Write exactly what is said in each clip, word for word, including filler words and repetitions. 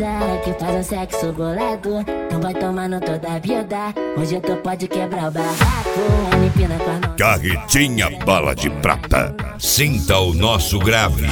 gata que faz um sexo bolado. Então vai tomando toda a vida. Hoje tu pode quebrar o barraco. Ela empina com a mão. Carretinha Bala de Prata. Sinta o nosso grave.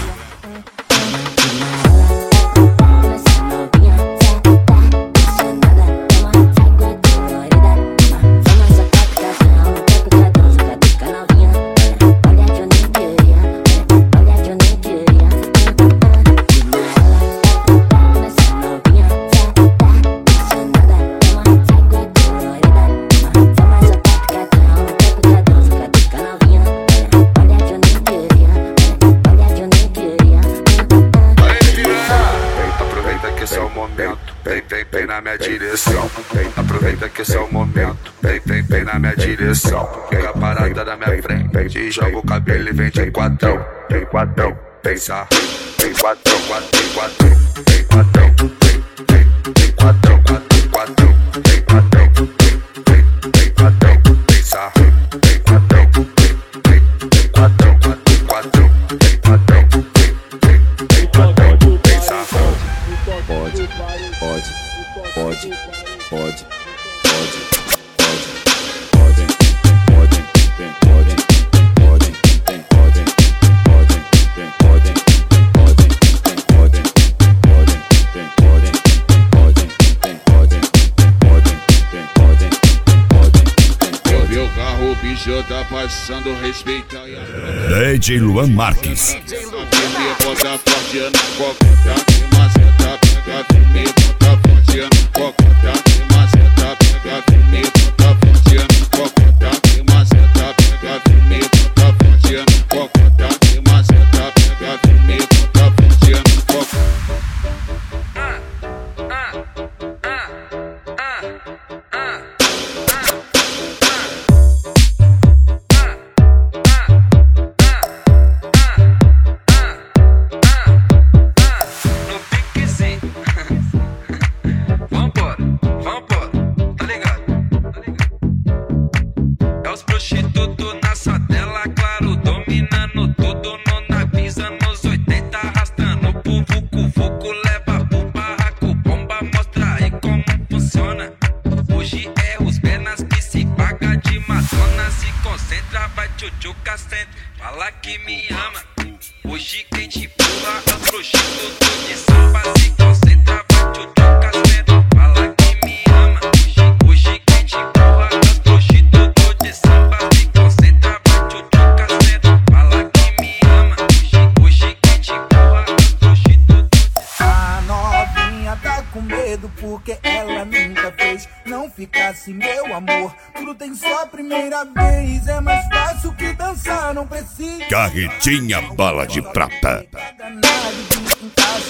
Vem, vem, vem na minha direção. Vem, aproveita que esse é o momento. Vem, vem, vem na minha direção. Fica parada na minha frente e joga o cabelo e vem de quatro. Vem quatro, pensa. Vem quatro, quatro, quatro. Vem quatro, vem, vem, vem quatro, quatro, quatro. Vem quatro, vem, vem, vem quatro, pensa. Vem quatro, vem, vem, vem quatro, quatro, quatro. Vem quatro, vem, vem, vem quatro, pensa. Pode, pode, pode, pode, pode, pode, pode, vem, pode, pode, vem, pode, pode, vem, pode, pode, vem, pode, pode, vem, pode, pode, vem, pode, pode, vem, pode, pode, vem, pode. Meu carro, o bicho tá passando, respeita. D J Luan Marques. Bota forte na coca, mas tá pega firme, bota forte na coca, mas tá pega firme, bota forte na coca, mas tá pega firme, bota forte na coca, mas tá pega firme, bota forte na coca. Fala que me ama. Hoje quem te pula é o prostituto de samba. Se concentra, vai tchutchuca senta. Fala que me ama. Hoje, hoje quem te pula é o prostituto de samba. Se concentra, vai tchutchuca senta. Fala que me ama. Hoje, hoje quem te pula é o prostituto de samba. A novinha tá com medo porque ela nunca fez. Não ficasse meu amor, tudo tem só primeira vez. É mais fácil que dançar, não precisa. Carretinha Bala de Prata. Em casa